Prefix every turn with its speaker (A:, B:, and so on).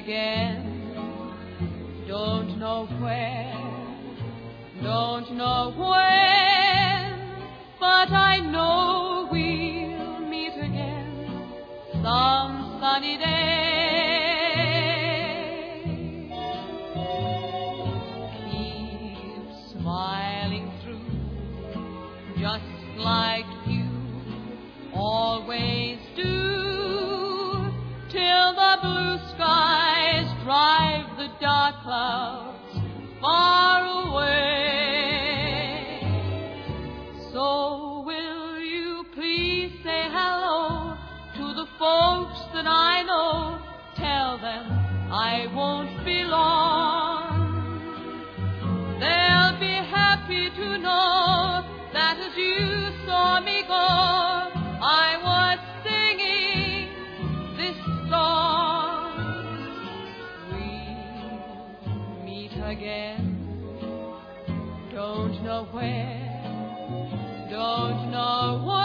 A: again. Don't know where, don't know when, but I know we'll meet again some sunny day. Keep smiling through, just like you always do, till the blue skies drive the dark clouds far away. So will you please say hello to the folks that I know? Tell them I won't be long. They'll be happy to know that as you saw me go, I was singing this song. We'll meet again. Don't know where, don't know what.